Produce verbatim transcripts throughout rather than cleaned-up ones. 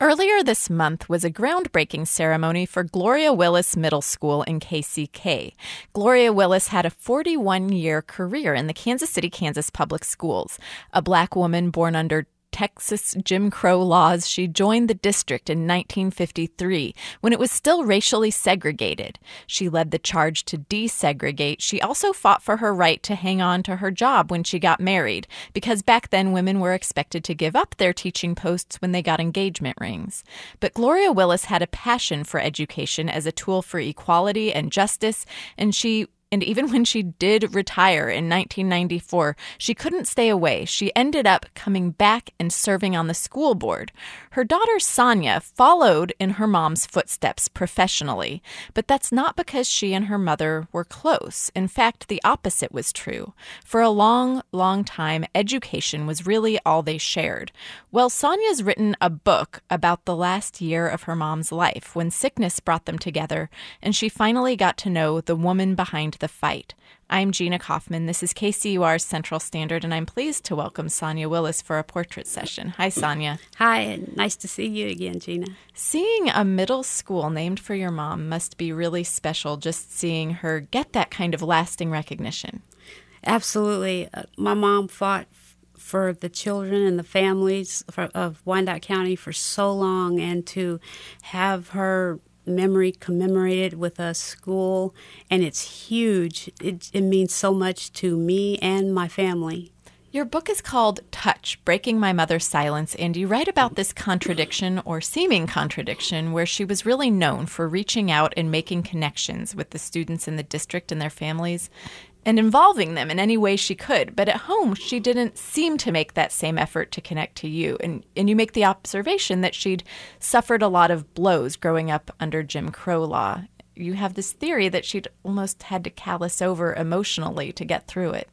Earlier this month was a groundbreaking ceremony for Gloria Willis Middle School in K C K. Gloria Willis had a forty-one-year career in the Kansas City, Kansas public schools. A black woman born under Texas Jim Crow laws, she joined the district in nineteen fifty-three when it was still racially segregated. She led the charge to desegregate. She also fought for her right to hang on to her job when she got married, because back then women were expected to give up their teaching posts when they got engagement rings. But Gloria Willis had a passion for education as a tool for equality and justice, and she And even when she did retire in nineteen ninety-four, she couldn't stay away. She ended up coming back and serving on the school board. Her daughter, Sonia, followed in her mom's footsteps professionally, but that's not because she and her mother were close. In fact, the opposite was true. For a long, long time, education was really all they shared. Well, Sonia's written a book about the last year of her mom's life when sickness brought them together, and she finally got to know the woman behind the fight. I'm Gina Kaufman. This is K C U R's Central Standard, and I'm pleased to welcome Sonia Willis for a portrait session. Hi, Sonia. Hi, and nice to see you again, Gina. Seeing a middle school named for your mom must be really special, just seeing her get that kind of lasting recognition. Absolutely. Uh, my mom fought f- for the children and the families for, of Wyandotte County for so long, and to have her memory commemorated with a school, and it's huge. It, it means so much to me and my family. Your book is called Touch, Breaking My Mother's Silence, and you write about this contradiction, or seeming contradiction, where she was really known for reaching out and making connections with the students in the district and their families, and involving them in any way she could. But at home, she didn't seem to make that same effort to connect to you. And, and you make the observation that she'd suffered a lot of blows growing up under Jim Crow law. You have this theory that she'd almost had to callous over emotionally to get through it.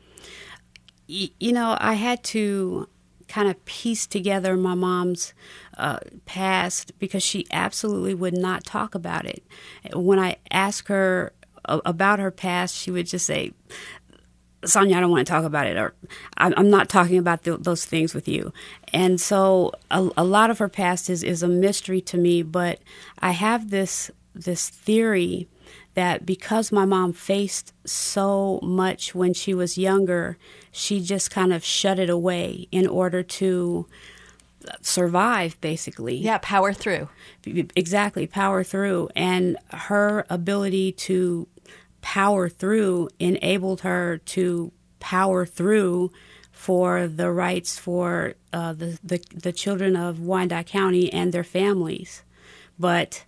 You know, I had to kind of piece together my mom's uh, past, because she absolutely would not talk about it. When I asked her about her past, she would just say, "Sonia, I don't want to talk about it," or "I'm not talking about th- those things with you." And so a, a lot of her past is, is a mystery to me, but I have this this theory that because my mom faced so much when she was younger, she just kind of shut it away in order to survive, basically. Yeah, power through. Exactly, power through. And her ability to power through enabled her to power through for the rights for uh, the, the, the children of Wyandotte County and their families. But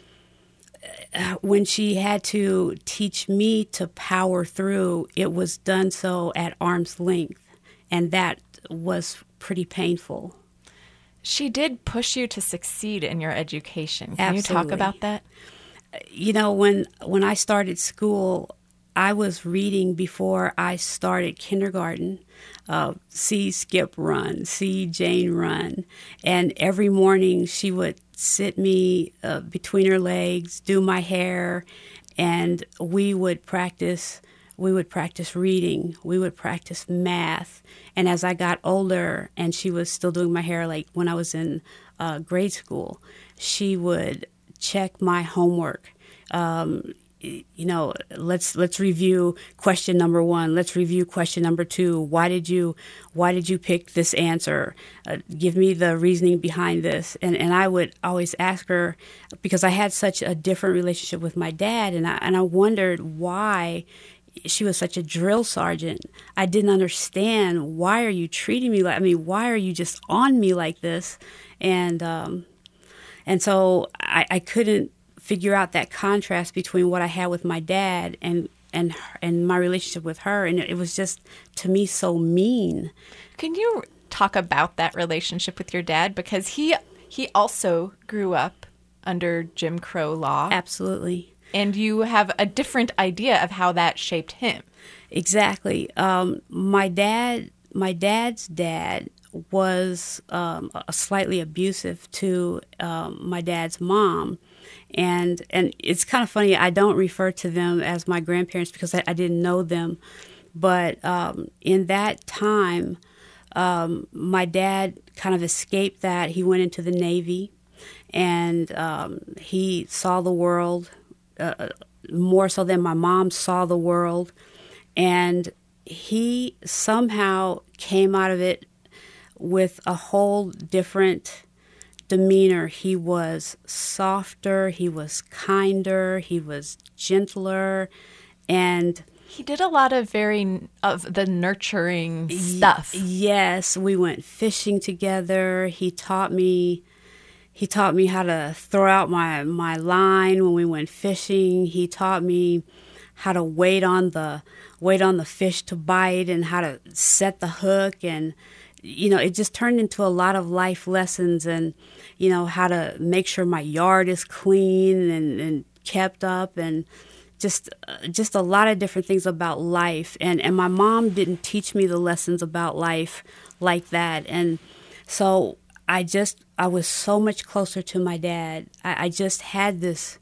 uh, when she had to teach me to power through, it was done so at arm's length, and that was pretty painful. She did push you to succeed in your education. Can Absolutely. you talk about that? You know, when when I started school, I was reading before I started kindergarten. Uh, see Skip run, see Jane run. And every morning she would sit me uh, between her legs, do my hair, and we would practice We would practice reading. We would practice math. And as I got older, and she was still doing my hair, like when I was in uh, grade school, she would check my homework. Um, you know, let's let's review question number one. Let's review question number two. Why did you Why did you pick this answer? Uh, give me the reasoning behind this. And and I would always ask her, because I had such a different relationship with my dad, and I and I wondered why she was such a drill sergeant. I didn't understand, why are you treating me like, I mean, why are you just on me like this? And um, and so I, I couldn't figure out that contrast between what I had with my dad and and and my relationship with her, and it was just, to me, so mean. Can you talk about that relationship with your dad? Because he he also grew up under Jim Crow law. Absolutely. And you have a different idea of how that shaped him. Exactly. Um, my dad, my dad's dad was um, slightly abusive to um, my dad's mom, and and it's kind of funny. I don't refer to them as my grandparents because I, I didn't know them, but um, in that time, um, my dad kind of escaped that. He went into the Navy, and um, he saw the world uh, more so than my mom saw the world. And he somehow came out of it with a whole different demeanor. He was softer, he was kinder, he was gentler, and he did a lot of very of the nurturing stuff. Y- yes, we went fishing together. He taught me he taught me how to throw out my my line when we went fishing. He taught me how to wait on the wait on the fish to bite and how to set the hook, and you know, it just turned into a lot of life lessons, and you know, how to make sure my yard is clean and, and kept up, and just uh, just a lot of different things about life. And and my mom didn't teach me the lessons about life like that, and so I just I was so much closer to my dad. I, I just had this.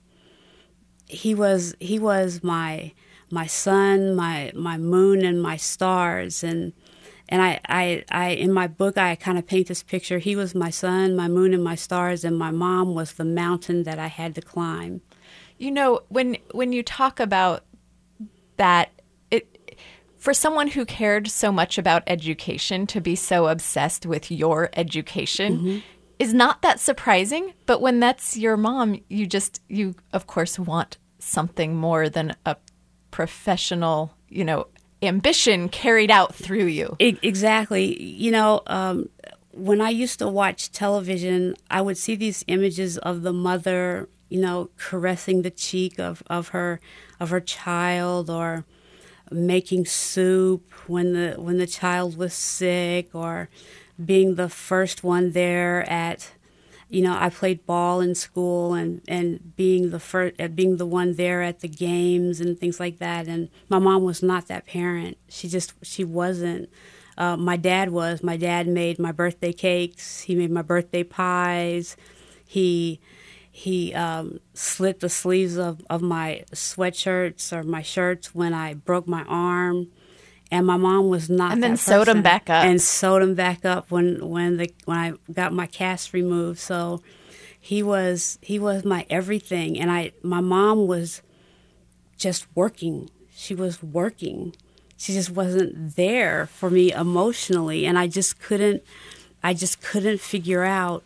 He was he was my my sun, my my moon, and my stars, and. And I, I, I, in my book, I kind of paint this picture. He was my sun, my moon, and my stars, and my mom was the mountain that I had to climb. You know, when when you talk about that, it for someone who cared so much about education to be so obsessed with your education mm-hmm. is not that surprising. But when that's your mom, you just, you, of course, want something more than a professional, you know, ambition carried out through you. Exactly. You know, um, when I used to watch television, I would see these images of the mother, you know, caressing the cheek of, of her of her child, or making soup when the when the child was sick, or being the first one there at, you know, I played ball in school, and, and being the first, being the one there at the games and things like that. And my mom was not that parent. She just, she wasn't. Uh, my dad was. My dad made my birthday cakes. He made my birthday pies. He he um, slit the sleeves of, of my sweatshirts or my shirts when I broke my arm. And my mom was not. And then that sewed person. them back up. And sewed them back up when when the when I got my cast removed. So he was he was my everything. And I my mom was just working. She was working. She just wasn't there for me emotionally, and I just couldn't. I just couldn't figure out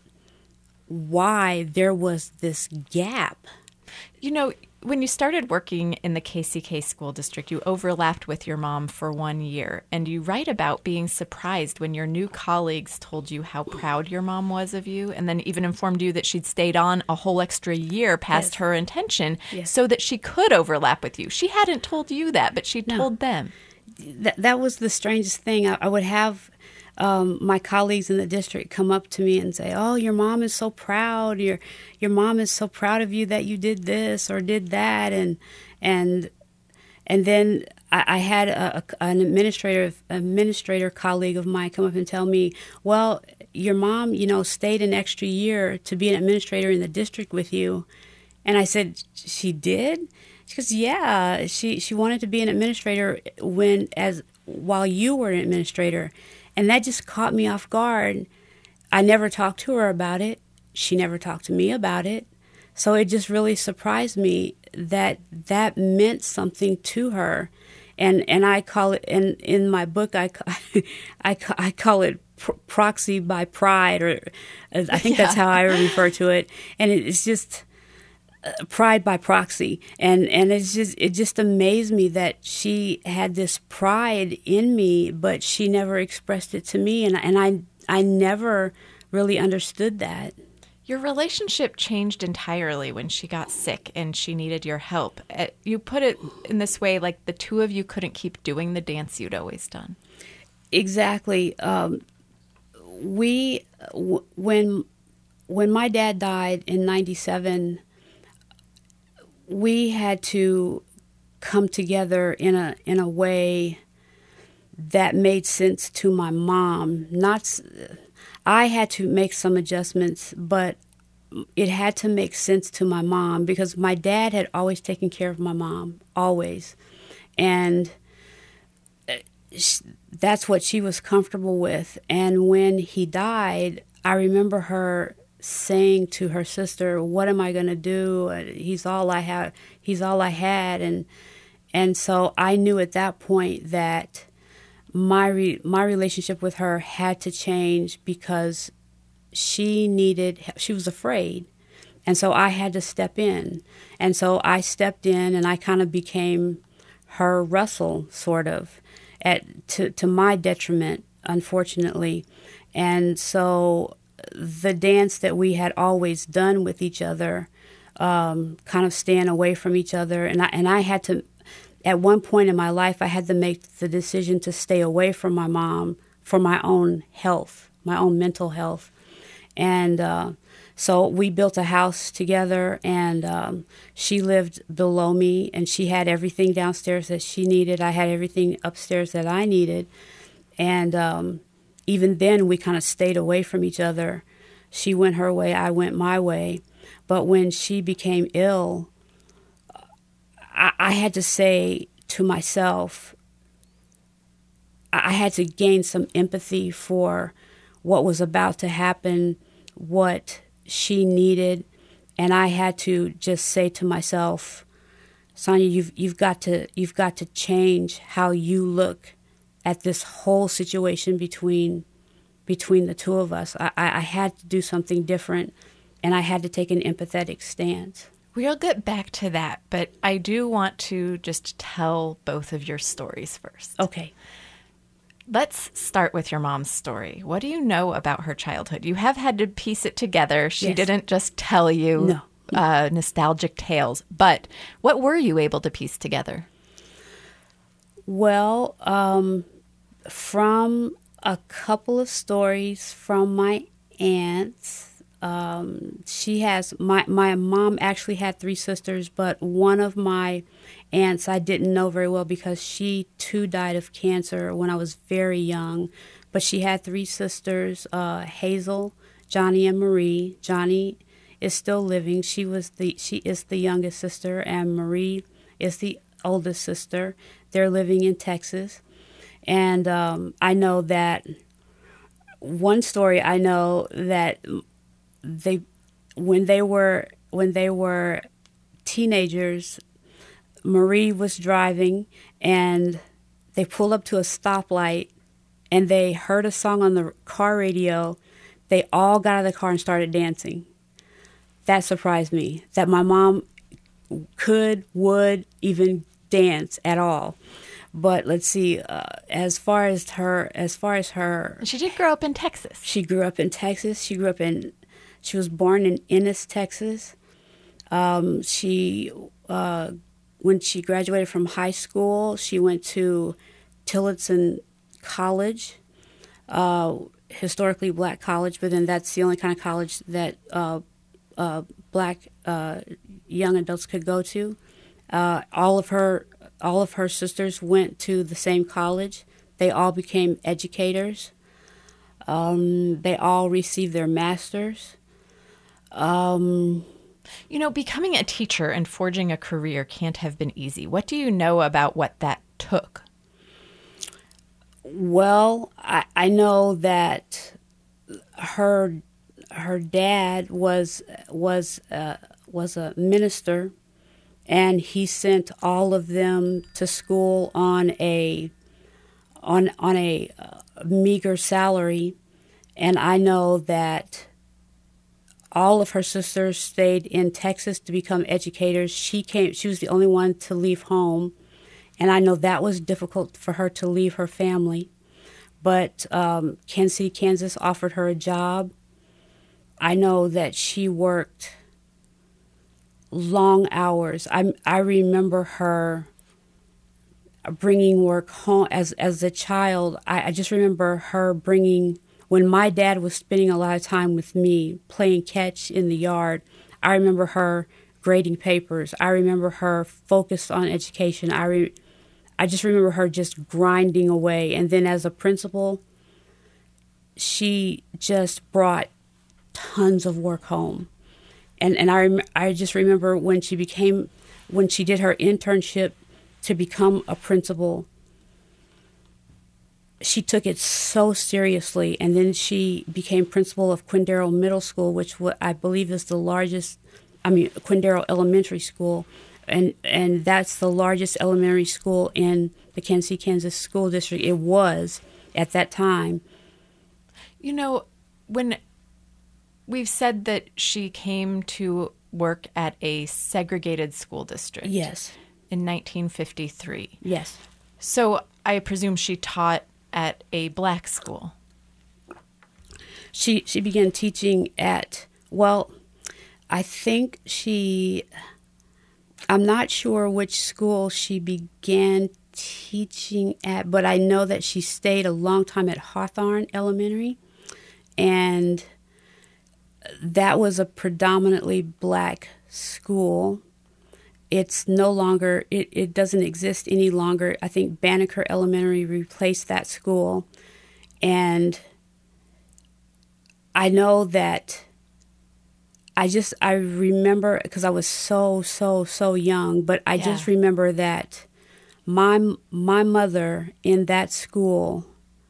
why there was this gap. You know, when you started working in the K C K school district, you overlapped with your mom for one year, and you write about being surprised when your new colleagues told you how proud your mom was of you, and then even informed you that she'd stayed on a whole extra year past yes. her intention yes. so that she could overlap with you. She hadn't told you that, but she no. told them. That, that was the strangest thing. I, I would have Um, my colleagues in the district come up to me and say, "Oh, your mom is so proud. Your your mom is so proud of you that you did this or did that." And and and then I, I had a, a, an administrator administrator colleague of mine come up and tell me, "Well, your mom, you know, stayed an extra year to be an administrator in the district with you." And I said, "She did?" She goes, "Yeah, she she wanted to be an administrator when as while you were an administrator." And that just caught me off guard. I never talked to her about it. She never talked to me about it. So it just really surprised me that that meant something to her. And and I call it, in, in my book, I, I, I call it pr- proxy by pride, or I think yeah. that's how I refer to it. And it's just uh, pride by proxy. And and it's just it just amazed me that she had this pride in me, but she never expressed it to me, and and I I never really understood that. Your relationship changed entirely when she got sick and she needed your help. You put it in this way, like the two of you couldn't keep doing the dance you'd always done. Exactly. Um, we w- when when my dad died in ninety-seven, we had to come together in a in a way that made sense to my mom. Not, I had to make some adjustments, but it had to make sense to my mom because my dad had always taken care of my mom, always, and that's what she was comfortable with. And when he died, I remember her saying to her sister, "What am I going to do? He's all I have. He's all I had." And and so I knew at that point that my re- my relationship with her had to change, because she needed. She was afraid, and so I had to step in. And so I stepped in, and I kind of became her Russell, sort of, at to to my detriment, unfortunately. And so the dance that we had always done with each other, um, kind of staying away from each other. And I, and I had to, at one point in my life, I had to make the decision to stay away from my mom for my own health, my own mental health. And uh, so we built a house together, and um, she lived below me, and she had everything downstairs that she needed. I had everything upstairs that I needed. And um, even then, we kind of stayed away from each other. She went her way, I went my way. But when she became ill, I, I had to say to myself, I had to gain some empathy for what was about to happen, what she needed. And I had to just say to myself, Sonia, you've you've got to you've got to change how you look at this whole situation between between the two of us. I, I had to do something different, and I had to take an empathetic stance. We'll get back to that, but I do want to just tell both of your stories first. Okay. Let's start with your mom's story. What do you know about her childhood? You have had to piece it together. She Yes. didn't just tell you No. uh, nostalgic tales, but what were you able to piece together? Well, um, from a couple of stories from my aunts. Um, she has, my, my mom actually had three sisters, but one of my aunts I didn't know very well because she too died of cancer when I was very young. But she had three sisters, uh, Hazel, Johnny, and Marie. Johnny is still living. She was the she is the youngest sister, and Marie is the oldest sister. They're living in Texas. And um, I know that one story I know that they when they were when they were teenagers, Marie was driving and they pulled up to a stoplight and they heard a song on the car radio. They all got out of the car and started dancing. That surprised me, that my mom could, would even dance at all. But let's see, uh, as far as her, as far as her... She did grow up in Texas. She grew up in Texas. She grew up in, she was born in Ennis, Texas. Um, she, uh, when she graduated from high school, she went to Tillotson College, uh, historically black college, but then that's the only kind of college that uh, uh, black uh, young adults could go to. Uh, all of her all of her sisters went to the same college. They all became educators. Um, they all received their masters. Um, you know, becoming a teacher and forging a career can't have been easy. What do you know about what that took? Well, I, I know that her her dad was was uh, was a minister, and he sent all of them to school on a on on a uh, meager salary, and I know that all of her sisters stayed in Texas to become educators. She came; she was the only one to leave home. And I know that was difficult for her to leave her family. But um, Kansas City, Kansas offered her a job. I know that she worked long hours. I, I remember her bringing work home. As, as a child, I, I just remember her bringing, when my dad was spending a lot of time with me playing catch in the yard, I remember her grading papers. I remember her focused on education. I re- I just remember her just grinding away. And then as a principal, she just brought tons of work home. And and I rem- I just remember when she became, when she did her internship to become a principal, she took it so seriously, and then she became principal of Quindaro Middle School, which I believe is the largest, I mean, Quindaro Elementary School, and and that's the largest elementary school in the Kansas City, Kansas School District. It was at that time. You know, when we've said that she came to work at a segregated school district. Yes. In nineteen fifty-three. Yes. So I presume she taught at a black school. She she began teaching at, well, I think she, I'm not sure which school she began teaching at, but I know that she stayed a long time at Hawthorne Elementary, and that was a predominantly black school. It's no longer, it, it doesn't exist any longer. I think Banneker Elementary replaced that school. And I know that I just, I remember, because I was so, so, so young, but I yeah. just remember that my my mother in that school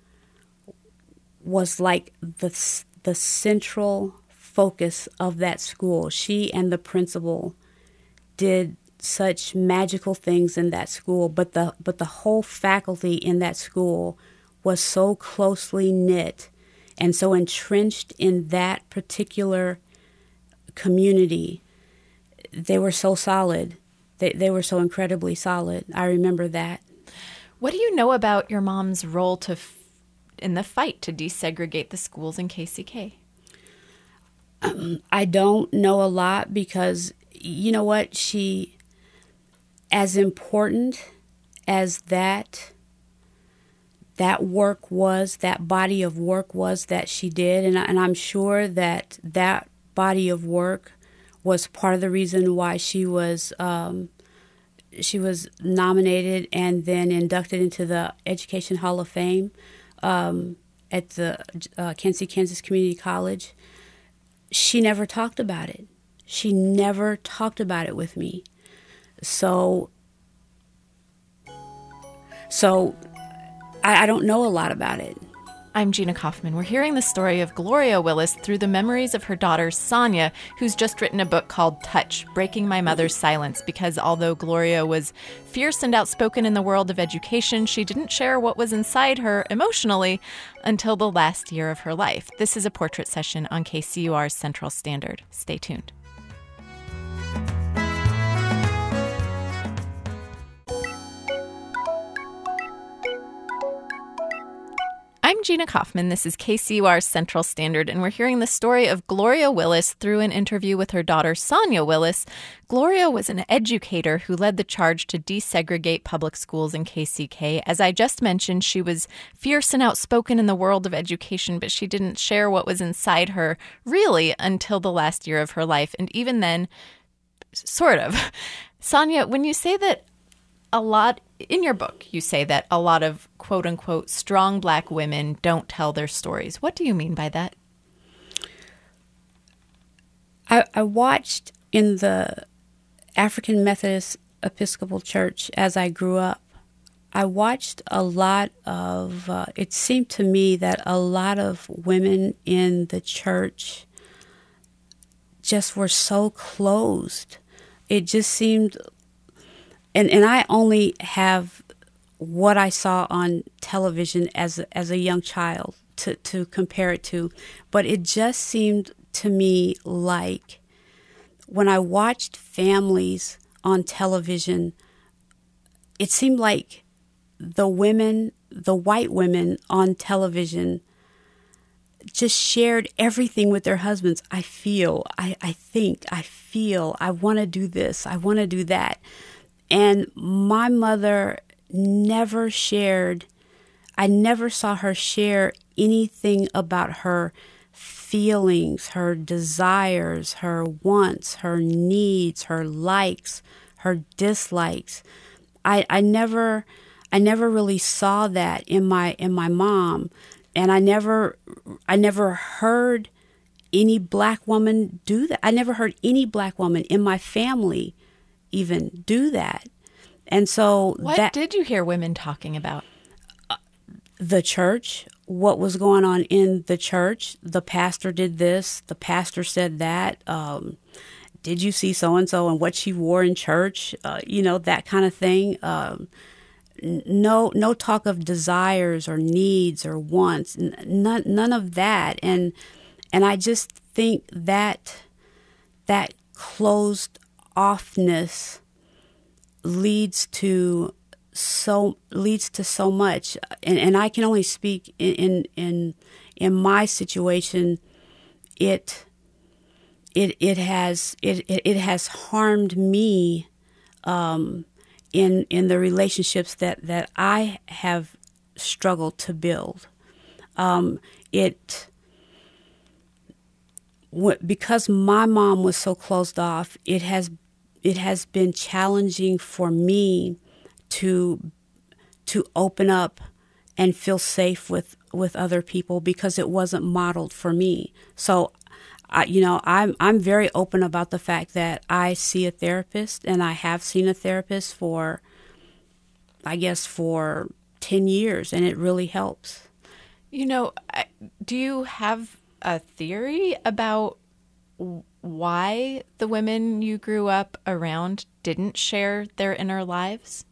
was like the the central focus of that school. She and the principal did such magical things in that school, but the but the whole faculty in that school was so closely knit and so entrenched in that particular community. They were so solid. They they were so incredibly solid. I remember that. What do you know about your mom's role to f- in the fight to desegregate the schools in K C K? Um, I don't know a lot because, you know what, she, as important as that that work was, that body of work was that she did, and, and I'm sure that that body of work was part of the reason why she was um, she was nominated and then inducted into the Education Hall of Fame um, at the uh, Kansas City, Kansas Community College. She never talked about it. She never talked about it with me. So, so I, I don't know a lot about it. I'm Gina Kaufman. We're hearing the story of Gloria Willis through the memories of her daughter, Sonia, who's just written a book called Touch, Breaking My Mother's Silence, because although Gloria was fierce and outspoken in the world of education, she didn't share what was inside her emotionally until the last year of her life. This is a portrait session on K C U R's Central Standard. Stay tuned. I'm Gina Kaufman. This is K C U R's Central Standard, and we're hearing the story of Gloria Willis through an interview with her daughter, Sonia Willis. Gloria was an educator who led the charge to desegregate public schools in K C K. As I just mentioned, she was fierce and outspoken in the world of education, but she didn't share what was inside her, really, until the last year of her life. And even then, sort of. Sonia, when you say that a lot, in your book, you say that a lot of quote-unquote strong black women don't tell their stories. What do you mean by that? I, I watched in the African Methodist Episcopal Church as I grew up. I watched a lot of, uh, it seemed to me that a lot of women in the church just were so closed. It just seemed... And and I only have what I saw on television as a, as a young child to, to compare it to. But it just seemed to me like when I watched families on television, it seemed like the women, the white women on television just shared everything with their husbands. I feel, I, I think, I feel, I want to do this, I want to do that. And my mother never shared, I never saw her share anything about her feelings, her desires, her wants, her needs, her likes, her dislikes. I, I never I never really saw that in my in my mom. And I never I never heard any black woman do that. I never heard any black woman in my family even do that. And so what that, did you hear women talking about? Uh, the church, what was going on in the church. The pastor did this, the pastor said that. Um, did you see so-and-so and what she wore in church? Uh, you know, that kind of thing. Um, no no talk of desires or needs or wants, none, none of that. And and I just think that that closed offness leads to so leads to so much, and, and I can only speak in, in in in my situation. It it it has it it, it has harmed me um, in in the relationships that, that I have struggled to build. Um, it what, because my mom was so closed off. It has it has been challenging for me to to open up and feel safe with, with other people because it wasn't modeled for me. So, I, you know, I'm I'm very open about the fact that I see a therapist, and I have seen a therapist for, I guess, for ten years, and it really helps. You know, do you have a theory about why the women you grew up around didn't share their inner lives?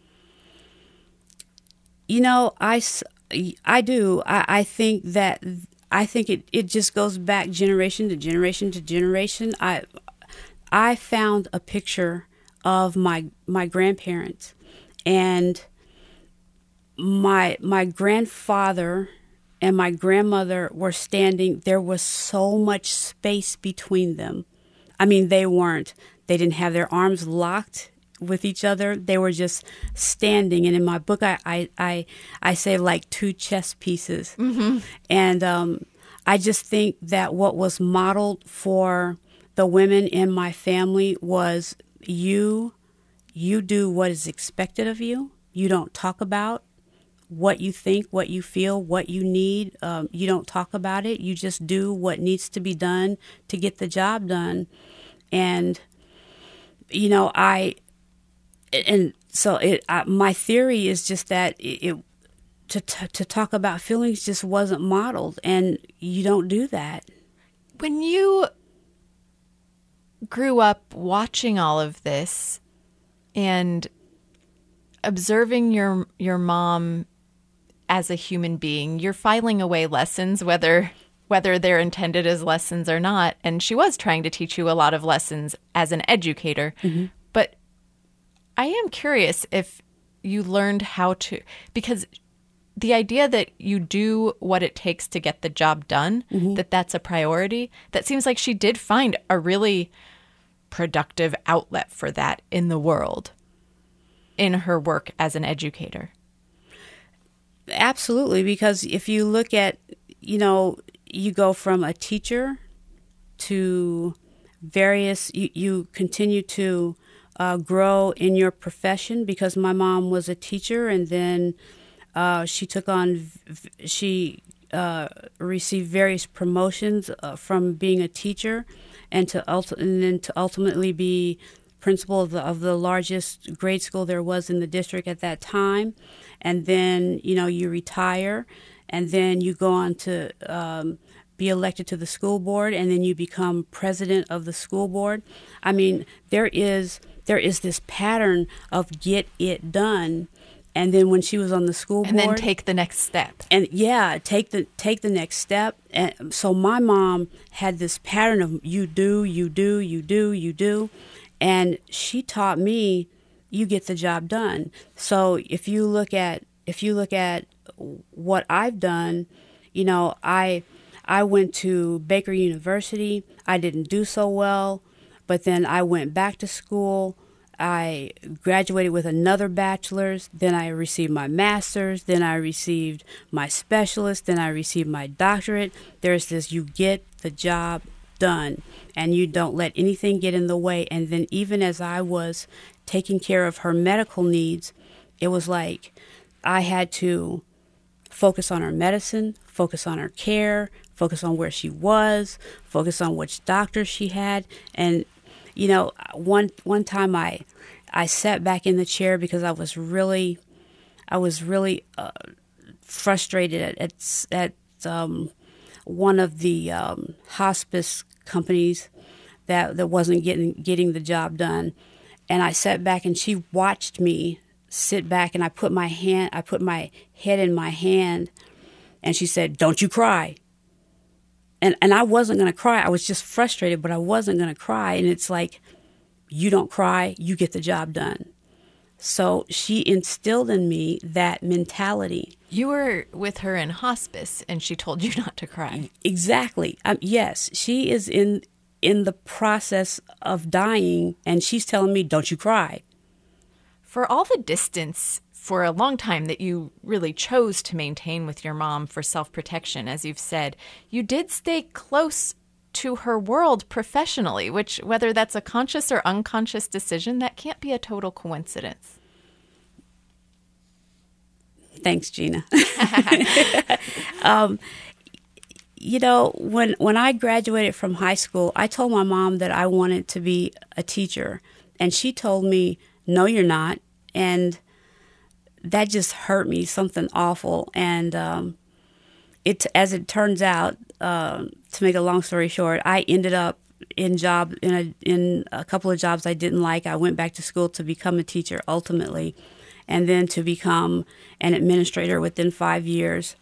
You know, I, I do. I, I think that I think it, it just goes back generation to generation to generation. I I found a picture of my my grandparents, and my my grandfather and my grandmother were standing. There was so much space between them. I mean, they weren't. They didn't have their arms locked with each other. They were just standing. And in my book, I I I, I say like two chess pieces. Mm-hmm. And um, I just think that what was modeled for the women in my family was you, you do what is expected of you. You don't talk about what you think, what you feel, what you need. Um, you don't talk about it. You just do what needs to be done to get the job done. And, you know, I, and so it, I, my theory is just that it, it to to talk about feelings just wasn't modeled, and you don't do that. When you grew up watching all of this and observing your your mom as a human being, you're filing away lessons, whether whether they're intended as lessons or not. And she was trying to teach you a lot of lessons as an educator. Mm-hmm. But I am curious if you learned how to, because the idea that you do what it takes to get the job done, mm-hmm. that that's a priority, that seems like she did find a really productive outlet for that in the world in her work as an educator. Absolutely, because if you look at, you know, you go from a teacher to various, you, you continue to uh, grow in your profession, because my mom was a teacher, and then uh, she took on, she uh, received various promotions uh, from being a teacher, and to ulti- and then to ultimately be principal of the, of the largest grade school there was in the district at that time. And then, you know, you retire, and then you go on to um, be elected to the school board, and then you become president of the school board. I mean, there is there is this pattern of get it done, and then when she was on the school and board, and then take the next step. And yeah, take the take the next step. And so my mom had this pattern of you do, you do, you do, you do, and she taught me, you get the job done. So if you look at if you look at what I've done, you know, I I went to Baker University. I didn't do so well, but then I went back to school. I graduated with another bachelor's. Then I received my master's. Then I received my specialist. Then I received my doctorate. There's this, you get the job done, and you don't let anything get in the way. And then even as I was taking care of her medical needs, it was like I had to focus on her medicine, focus on her care, focus on where she was, focus on which doctor she had. And, you know, one one time I I sat back in the chair because I was really, I was really uh, frustrated at at, at um, one of the um, hospice companies that, that wasn't getting getting the job done. And I sat back and she watched me sit back, and I put my hand, I put my head in my hand, and she said, "Don't you cry." And and I wasn't going to cry. I was just frustrated, but I wasn't going to cry. And it's like, you don't cry, you get the job done. So she instilled in me that mentality. You were with her in hospice, and she told you not to cry. Exactly. Um, yes, she is in in the process of dying, and she's telling me, "Don't you cry." For all the distance for a long time that you really chose to maintain with your mom for self-protection, as you've said, you did stay close to her world professionally, which, whether that's a conscious or unconscious decision, that can't be a total coincidence. Thanks, Gina. um, you know, when when I graduated from high school, I told my mom that I wanted to be a teacher, and she told me, "No, you're not." And that just hurt me, something awful. And um, it, as it turns out, uh, to make a long story short, I ended up in job in a in a couple of jobs I didn't like. I went back to school to become a teacher ultimately, and then to become an administrator within five years.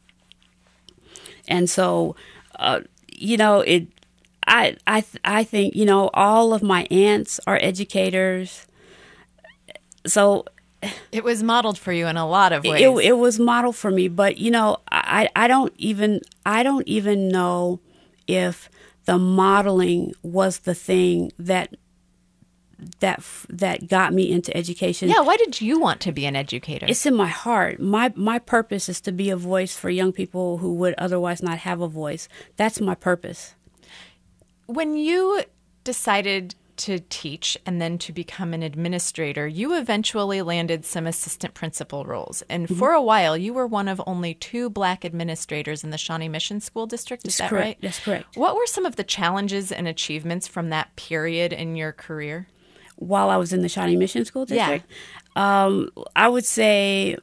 And so, uh, you know, it. I I I think you know all of my aunts are educators. So it was modeled for you in a lot of ways. It, it was modeled for me, but you know, I, I don't even I don't even know if the modeling was the thing that that that got me into education. Yeah, why did you want to be an educator? It's in my heart. My my purpose is to be a voice for young people who would otherwise not have a voice. That's my purpose. When you decided to teach and then to become an administrator, you eventually landed some assistant principal roles. And mm-hmm. for a while, you were one of only two black administrators in the Shawnee Mission School District. Is That's that correct. right? That's correct. What were some of the challenges and achievements from that period in your career? While I was in the Shawnee Mission School District? Yeah. Um, I would say...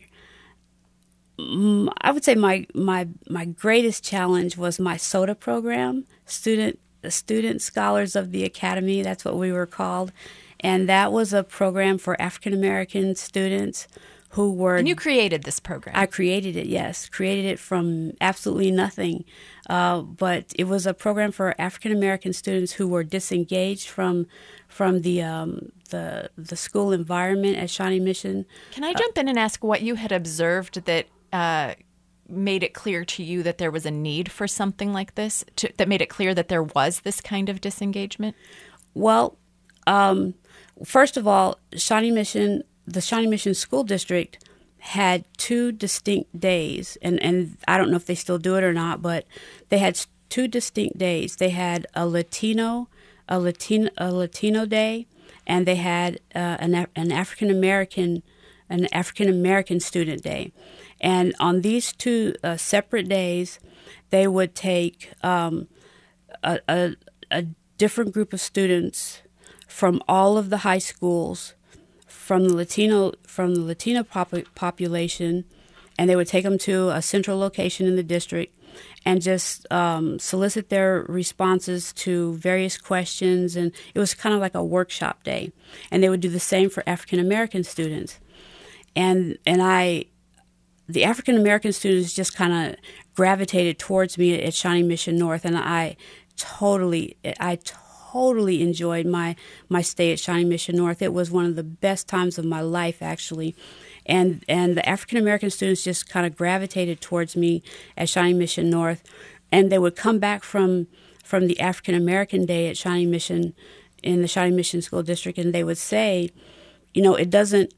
I would say my, my my greatest challenge was my SOTA program, student the Student Scholars of the Academy. That's what we were called, and that was a program for African American students who were. And you created this program. I created it. Yes, created it from absolutely nothing, uh, but it was a program for African American students who were disengaged from from the um, the the school environment at Shawnee Mission. Can I jump uh, in and ask what you had observed that Uh, made it clear to you that there was a need for something like this, to, that made it clear that there was this kind of disengagement? Well, um, first of all, Shawnee Mission, the Shawnee Mission School District had two distinct days, and, and I don't know if they still do it or not, but they had two distinct days. They had a Latino, a Latino, a Latino day, and they had uh, an, an African American, an African American student day. And on these two uh, separate days, they would take um, a, a, a different group of students from all of the high schools, from the Latino from the Latino pop- population, and they would take them to a central location in the district and just um, solicit their responses to various questions. And it was kind of like a workshop day. And they would do the same for African American students. And and I. The African American students just kind of gravitated towards me at Shawnee Mission North, and I totally, I totally enjoyed my my stay at Shawnee Mission North. It was one of the best times of my life, actually, and and the African American students just kind of gravitated towards me at Shawnee Mission North, and they would come back from from the African American day at Shawnee Mission in the Shawnee Mission School District, and they would say, you know, it doesn't.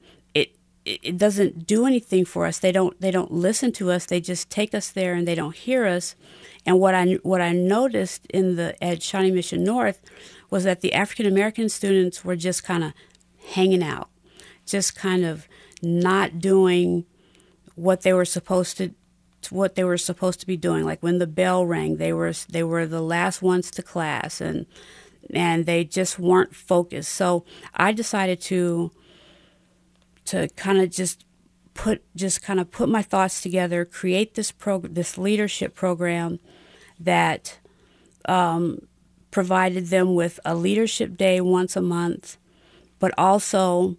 It doesn't do anything for us. They don't. They don't listen to us. They just take us there, and they don't hear us. And what I what I noticed in the at Shawnee Mission North was that the African American students were just kind of hanging out, just kind of not doing what they were supposed to, what they were supposed to be doing. Like when the bell rang, they were they were the last ones to class, and and they just weren't focused. So I decided to. to kind of just put just kind of put my thoughts together, create this prog- this leadership program that um, provided them with a leadership day once a month, but also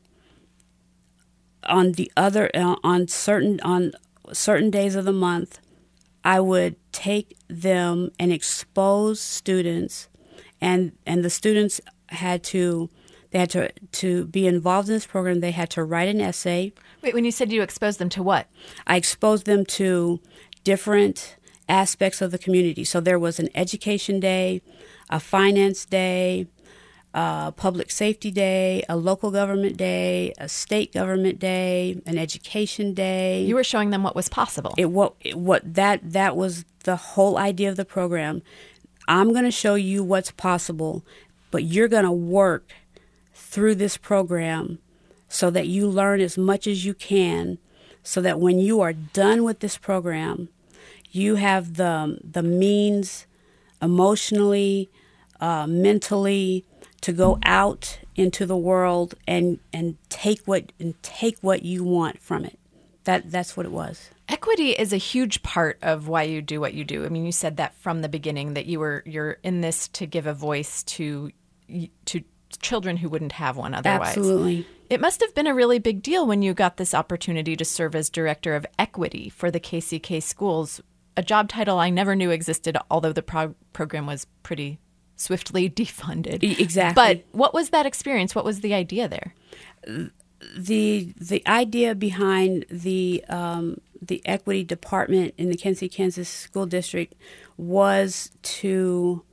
on the other uh, on certain on certain days of the month, I would take them and expose students, and and the students had to they had to to be involved in this program. They had to write an essay. Wait, when you said you exposed them to what? I exposed them to different aspects of the community. So there was an education day, a finance day, a public safety day, a local government day, a state government day, an education day. You were showing them what was possible. It what it, what that that was the whole idea of the program. I'm going to show you what's possible, but you're going to work through this program so that you learn as much as you can, so that when you are done with this program, you have the the means emotionally, uh, mentally, to go out into the world and, and take what and take what you want from it. That that's what it was. Equity is a huge part of why you do what you do. I mean, you said that from the beginning, that you were you're in this to give a voice to to children who wouldn't have one otherwise. Absolutely. It must have been a really big deal when you got this opportunity to serve as director of equity for the K C K schools, a job title I never knew existed, although the pro- program was pretty swiftly defunded. Exactly. But what was that experience? What was the idea there? The the idea behind the um, the equity department in the Kansas City, Kansas School District was to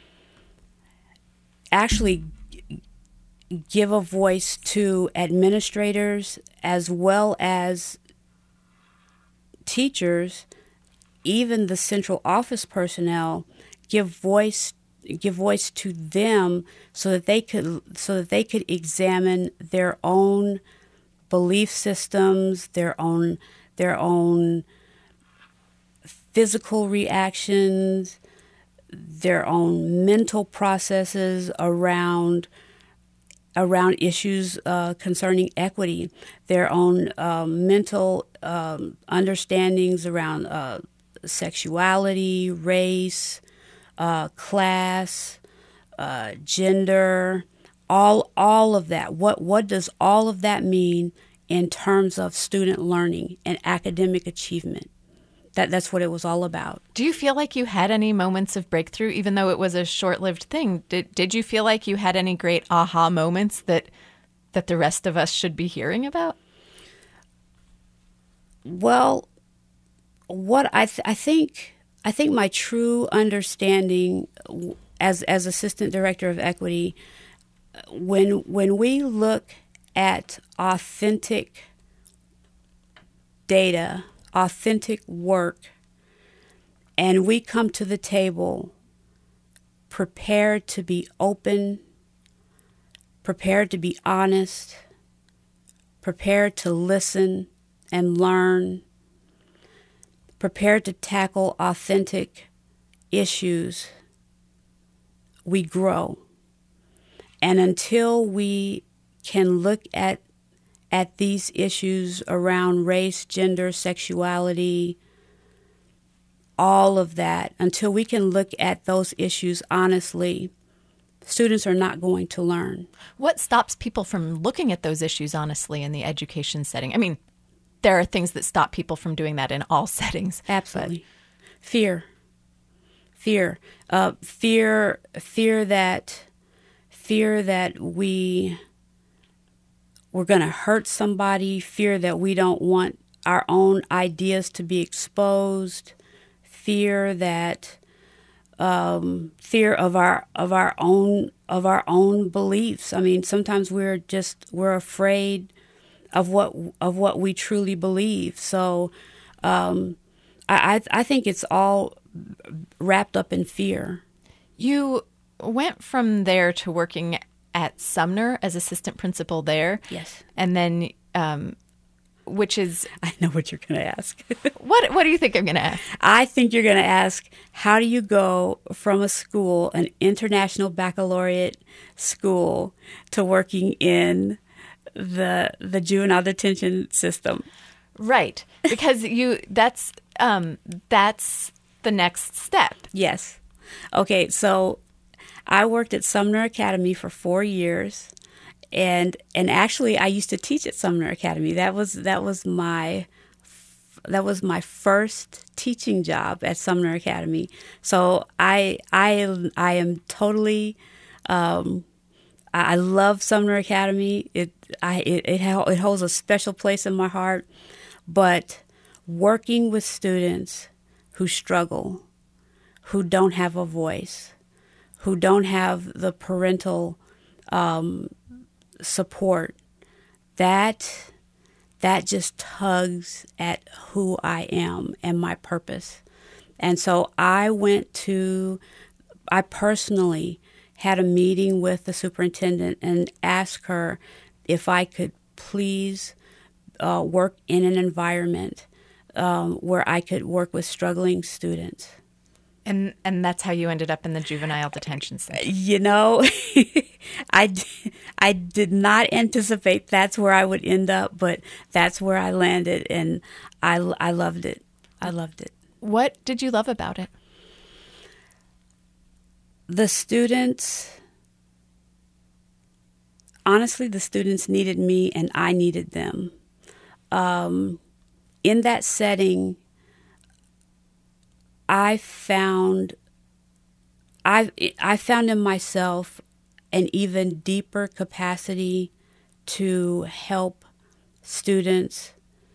actually give a voice to administrators as well as teachers, even the central office personnel, give voice give voice to them so that they could so that they could examine their own belief systems, their own their own physical reactions, their own mental processes around around issues uh, concerning equity, their own uh, mental um, understandings around uh, sexuality, race, uh, class, uh, gender, all all of that. What what does all of that mean in terms of student learning and academic achievement? That that's what it was all about. Do you feel like you had any moments of breakthrough, even though it was a short-lived thing? Did did you feel like you had any great aha moments that that the rest of us should be hearing about? Well, what I th- I think I think my true understanding as as assistant director of equity, when when we look at authentic data, authentic work, and we come to the table prepared to be open, prepared to be honest, prepared to listen and learn, prepared to tackle authentic issues, we grow. And until we can look at at these issues around race, gender, sexuality, all of that, until we can look at those issues honestly, students are not going to learn. What stops people from looking at those issues honestly in the education setting? I mean, there are things that stop people from doing that in all settings. Absolutely. But fear. Fear. Uh, fear, fear that, fear that we... we're going to hurt somebody, fear that we don't want our own ideas to be exposed, fear that um, fear of our of our own of our own beliefs. I mean, sometimes we're just we're afraid of what of what we truly believe. So um, I I think it's all wrapped up in fear. You went from there to working at Sumner as assistant principal there. Yes. And then, um, which is... I know what you're going to ask. what What do you think I'm going to ask? I think you're going to ask, how do you go from a school, an international baccalaureate school, to working in the the juvenile detention system? Right. Because you that's um, that's the next step. Yes. Okay, so I worked at Sumner Academy for four years, and and actually I used to teach at Sumner Academy. That was that was my that was my first teaching job at Sumner Academy. So I I I am totally um, I love Sumner Academy. It I it it, it holds a special place in my heart. But working with students who struggle, who don't have a voice, who don't have the parental um, support, that that just tugs at who I am and my purpose. And so I went to, I personally had a meeting with the superintendent and asked her if I could please uh, work in an environment um, where I could work with struggling students. And and that's how you ended up in the juvenile detention center. You know, I, I did not anticipate that's where I would end up, but that's where I landed, and I, I loved it. I loved it. What did you love about it? The students, honestly, the students needed me and I needed them. Um, in that setting, I found I I found in myself an even deeper capacity to help students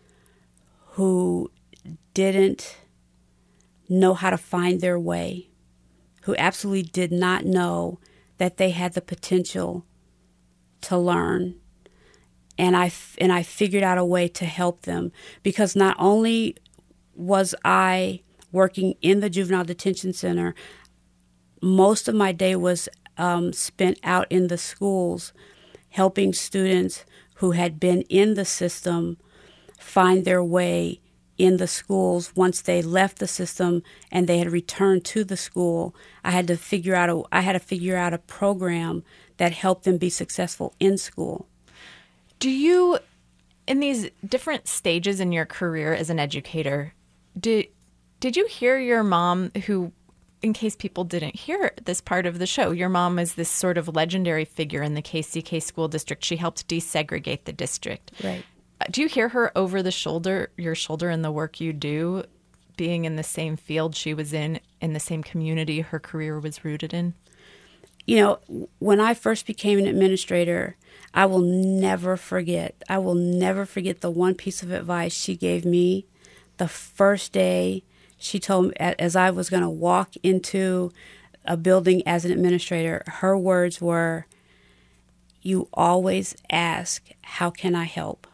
who didn't know how to find their way, who absolutely did not know that they had the potential to learn. And I, and I figured out a way to help them, because not only was I working in the juvenile detention center, most of my day was um, spent out in the schools helping students who had been in the system find their way in the schools. Once they left the system and they had returned to the school, I had to figure out a, I had to figure out a program that helped them be successful in school. Do you, in these different stages in your career as an educator, did did you hear your mom, who, in case people didn't hear this part of the show, your mom is this sort of legendary figure in the K C K school district. She helped desegregate the district. Right. Do you hear her over the shoulder, your shoulder, in the work you do, being in the same field she was in, in the same community her career was rooted in? You know, when I first became an administrator, I will never forget, I will never forget the one piece of advice she gave me the first day. She told me, as I was going to walk into a building as an administrator, her words were, "You always ask, how can I help?"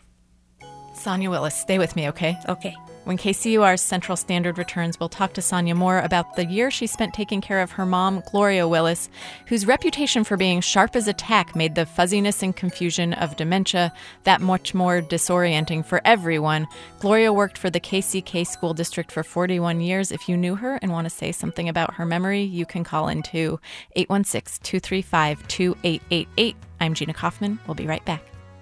Sonia Willis, stay with me, okay? Okay. When K C U R's Central Standard returns, we'll talk to Sonia more about the year she spent taking care of her mom, Gloria Willis, whose reputation for being sharp as a tack made the fuzziness and confusion of dementia that much more disorienting for everyone. Gloria worked for the K C K School District for forty-one years. If you knew her and want to say something about her memory, you can call in to eight one six, two three five, two eight eight eight. I'm Gina Kaufman. We'll be right back.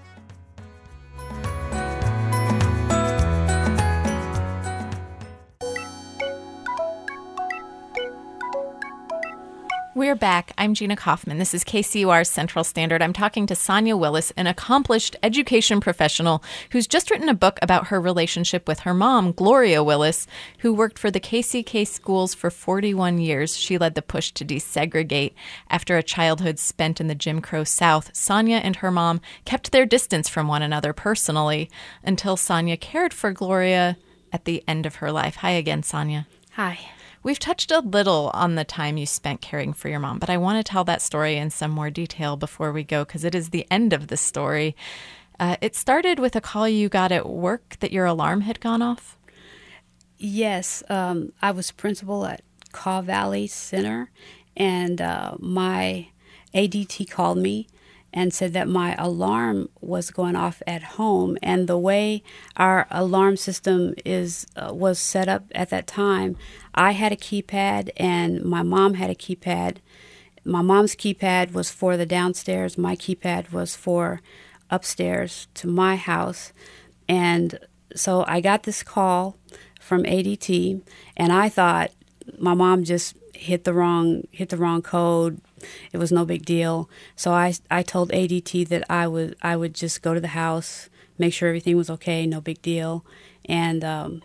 We're back. I'm Gina Kaufman. This is K C U R's Central Standard. I'm talking to Sonia Willis, an accomplished education professional who's just written a book about her relationship with her mom, Gloria Willis, who worked for the K C K schools for forty-one years. She led the push to desegregate. After a childhood spent in the Jim Crow South, Sonia and her mom kept their distance from one another personally until Sonia cared for Gloria at the end of her life. Hi again, Sonia. Hi. We've touched a little on the time you spent caring for your mom, but I want to tell that story in some more detail before we go, because it is the end of the story. Uh, it started with a call you got at work that your alarm had gone off? Yes. Um, I was principal at Kaw Valley Center, and uh, my A D T called me and said that my alarm was going off at home. And the way our alarm system is uh, was set up at that time, I had a keypad and my mom had a keypad. My mom's keypad was for the downstairs. My keypad was for upstairs to my house. And so I got this call from A D T, and I thought my mom just hit the wrong hit the wrong code. It was no big deal. So I, I told A D T that I would I would just go to the house, make sure everything was okay, no big deal. And um,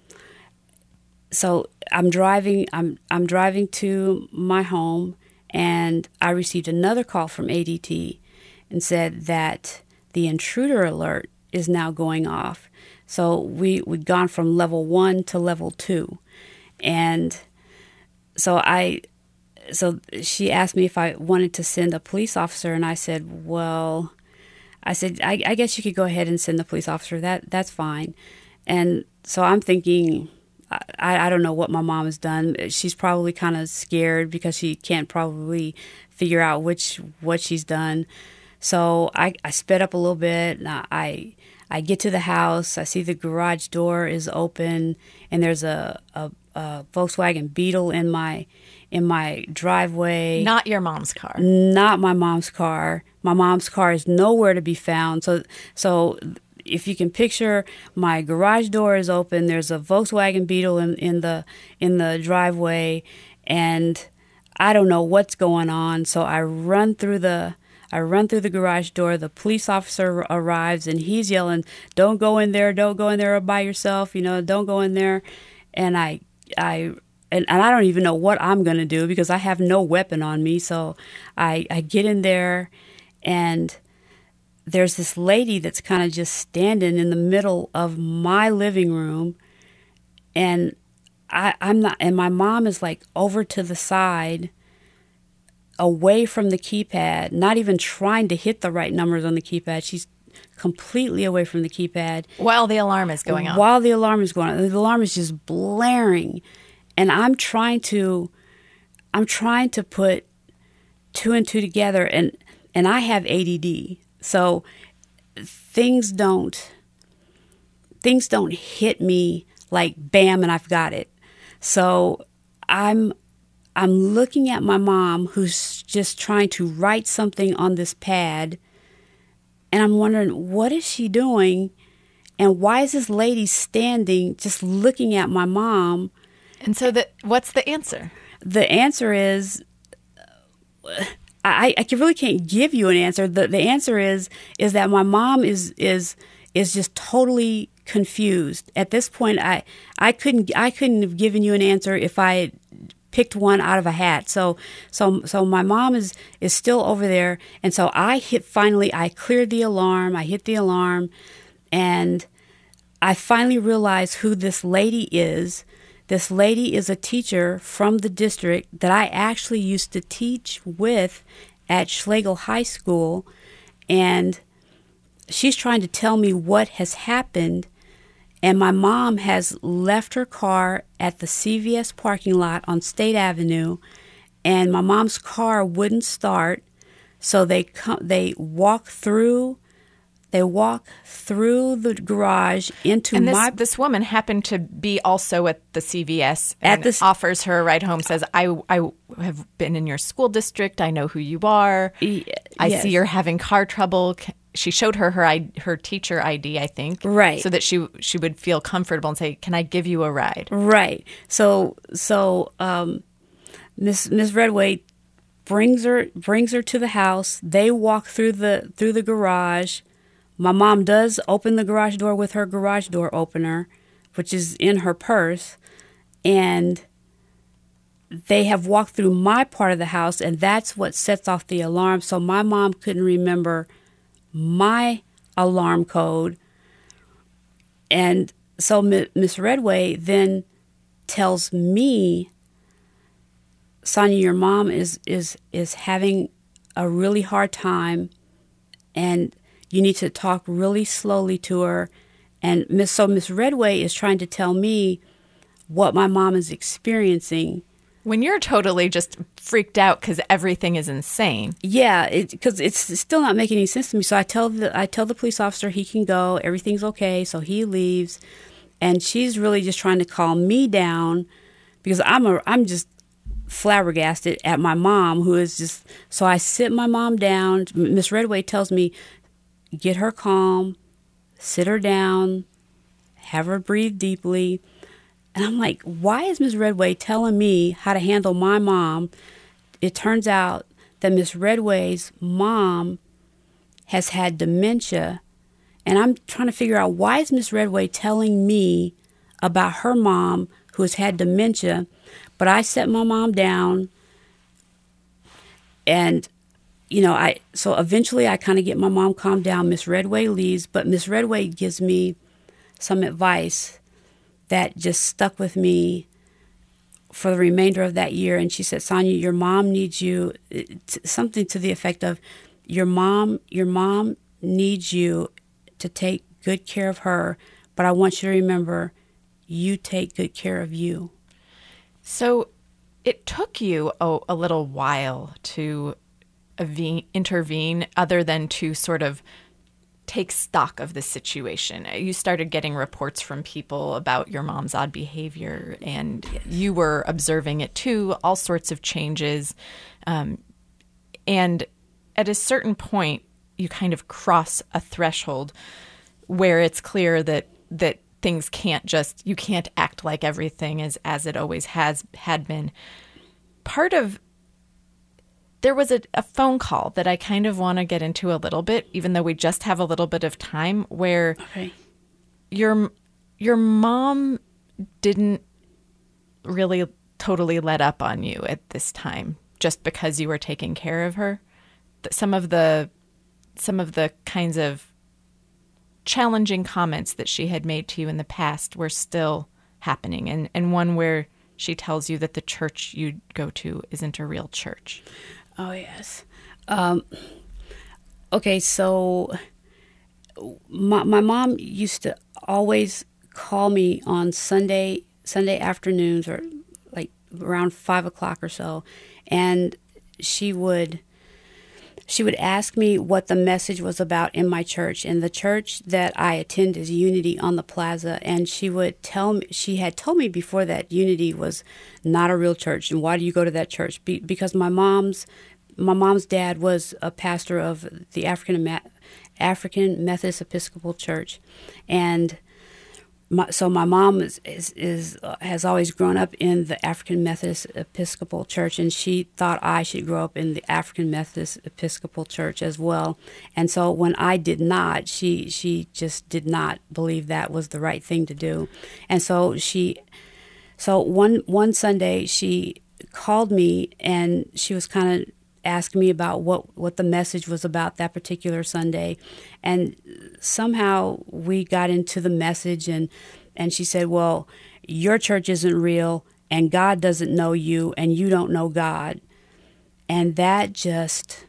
so I'm driving I'm I'm driving to my home, and I received another call from A D T and said that the intruder alert is now going off. So we, we'd gone from level one to level two. And so I, so she asked me if I wanted to send a police officer, and I said, well, I said, I, I guess you could go ahead and send the police officer. That that's fine. And so I'm thinking, I, I don't know what my mom has done. She's probably kind of scared because she can't probably figure out which what she's done. So I, I sped up a little bit, and I I get to the house. I see the garage door is open, and there's a, a, a Volkswagen Beetle in my in my driveway. Not your mom's car. Not my mom's car. My mom's car is nowhere to be found. So so if you can picture, my garage door is open. There's a Volkswagen Beetle in, in the in the driveway, and I don't know what's going on. So I run through the I run through the garage door. The police officer arrives, and he's yelling, "Don't go in there! Don't go in there by yourself! You know, don't go in there!" And I, I, and, and I don't even know what I'm going to do because I have no weapon on me. So I, I get in there, and there's this lady that's kind of just standing in the middle of my living room, and I, I'm not. And my mom is like over to the side, away from the keypad, not even trying to hit the right numbers on the keypad. She's completely away from the keypad. While the alarm is going off. While the alarm is going on. The alarm is just blaring. And I'm trying to I'm trying to put two and two together, and, and I have A D D. So things don't things don't hit me like bam and I've got it. So I'm I'm looking at my mom, who's just trying to write something on this pad, and I'm wondering, what is she doing? And why is this lady standing just looking at my mom? And so the, what's the answer? The answer is, I, I really can't give you an answer. The the answer is is that my mom is is is just totally confused. At this point, I I couldn't I couldn't have given you an answer if I had picked one out of a hat. So so so my mom is is still over there, and so I hit finally I cleared the alarm. I hit the alarm, and I finally realized who this lady is. This lady is a teacher from the district that I actually used to teach with at Schlegel High School, and she's trying to tell me what has happened. And my mom has left her car at the C V S parking lot on State Avenue, and my mom's car wouldn't start. So they come, they walk through, they walk through the garage into and this, my. This woman happened to be also at the C V S and at the, offers her a ride home. Says, "I I have been in your school district. I know who you are. I yes. see you're having car trouble." She showed her her her teacher I D, I think, right, so that she she would feel comfortable and say, "Can I give you a ride?" Right. So so um, Miss Miss Redway brings her brings her to the house. They walk through the through the garage. My mom does open the garage door with her garage door opener, which is in her purse, and they have walked through my part of the house, and that's what sets off the alarm. So my mom couldn't remember my alarm code. And so Miss Redway then tells me, "Sonia, your mom is, is, is having a really hard time, and you need to talk really slowly to her." And Miss so Miss Redway is trying to tell me what my mom is experiencing. When you're totally just freaked out because everything is insane. Yeah, because it, it's still not making any sense to me. So I tell the I tell the police officer he can go, everything's okay. So he leaves, and she's really just trying to calm me down because I'm a I'm just flabbergasted at my mom, who is just. So I sit my mom down. Miss Redway tells me, get her calm, sit her down, have her breathe deeply. And I'm like, why is Miss Redway telling me how to handle my mom? It turns out that Miss Redway's mom has had dementia. And I'm trying to figure out, why is Miss Redway telling me about her mom who has had dementia? But I set my mom down, and, you know, I so eventually I kind of get my mom calmed down. Miss Redway leaves, but Miss Redway gives me some advice that just stuck with me for the remainder of that year. And she said, Sonia, your mom needs you, something to the effect of, your mom, your mom needs you to take good care of her, but I want you to remember, you take good care of you. So it took you a, a little while to ave- intervene, other than to sort of take stock of the situation. You started getting reports from people about your mom's odd behavior, and yes. you were observing it too, all sorts of changes. Um, and at a certain point, you kind of cross a threshold where it's clear that that things can't just, you can't act like everything is as it always has had been. Part of, there was a, a phone call that I kind of want to get into a little bit, even though we just have a little bit of time, where okay. your your mom didn't really totally let up on you at this time, just because you were taking care of her. Some of the some of the kinds of challenging comments that she had made to you in the past were still happening, and, and one where she tells you that the church you go to isn't a real church. Oh, yes. Um, okay, so my, my mom used to always call me on Sunday Sunday afternoons, or like around five o'clock or so, and she would she would ask me what the message was about in my church. And the church that I attend is Unity on the Plaza, and she would tell me, she had told me before that Unity was not a real church. And why do you go to that church? Be, because my mom's my mom's dad was a pastor of the African African Methodist Episcopal Church, and My, so my mom is, is, is uh, has always grown up in the African Methodist Episcopal Church, and she thought I should grow up in the African Methodist Episcopal Church as well. And so when I did not, she she just did not believe that was the right thing to do. And so she, so one one Sunday she called me, and she was kind of asking me about what, what the message was about that particular Sunday. And somehow we got into the message, and, and she said, well, your church isn't real, and God doesn't know you, and you don't know God. And that just...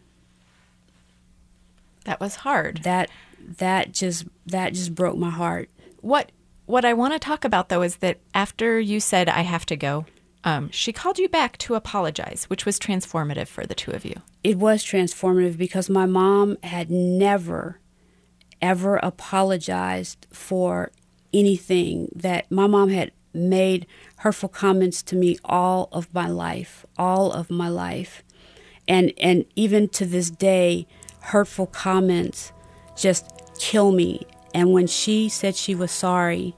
That was hard. That that just that just broke my heart. What what I want to talk about, though, is that after you said, I have to go, Um, she called you back to apologize, which was transformative for the two of you. It was transformative because my mom had never, ever apologized for anything. That my mom had made hurtful comments to me all of my life, all of my life. And, and even to this day, hurtful comments just kill me. And when she said she was sorry,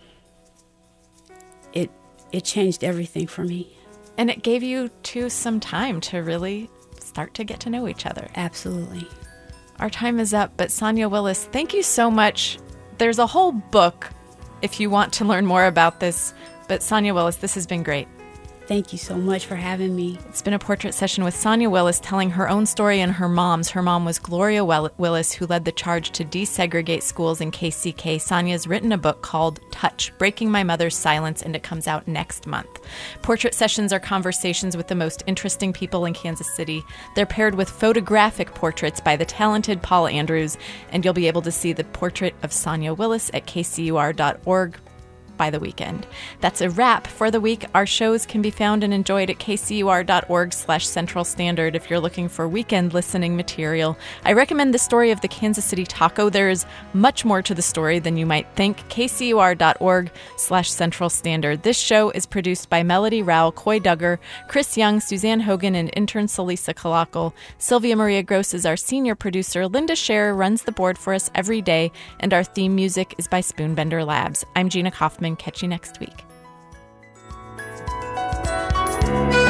it It changed everything for me. And it gave you two some time to really start to get to know each other. Absolutely. Our time is up, but Sonia Willis, thank you so much. There's a whole book if you want to learn more about this. But Sonia Willis, this has been great. Thank you so much for having me. It's been a portrait session with Sonia Willis, telling her own story and her mom's. Her mom was Gloria Willis, who led the charge to desegregate schools in K C K. Sonia's written a book called Touch, Breaking My Mother's Silence, and it comes out next month. Portrait sessions are conversations with the most interesting people in Kansas City. They're paired with photographic portraits by the talented Paul Andrews, and you'll be able to see the portrait of Sonia Willis at k c u r dot org by the weekend. That's a wrap for the week. Our shows can be found and enjoyed at kcur.org slash Central Standard if you're looking for weekend listening material. I recommend the story of the Kansas City Taco. There is much more to the story than you might think. kcur.org slash Central Standard. This show is produced by Melody Rowell, Coy Duggar, Chris Young, Suzanne Hogan, and intern Celisa Kalakal. Sylvia Maria Gross is our senior producer. Linda Scherer runs the board for us every day, and our theme music is by Spoonbender Labs. I'm Gina Kaufman. Catch you next week.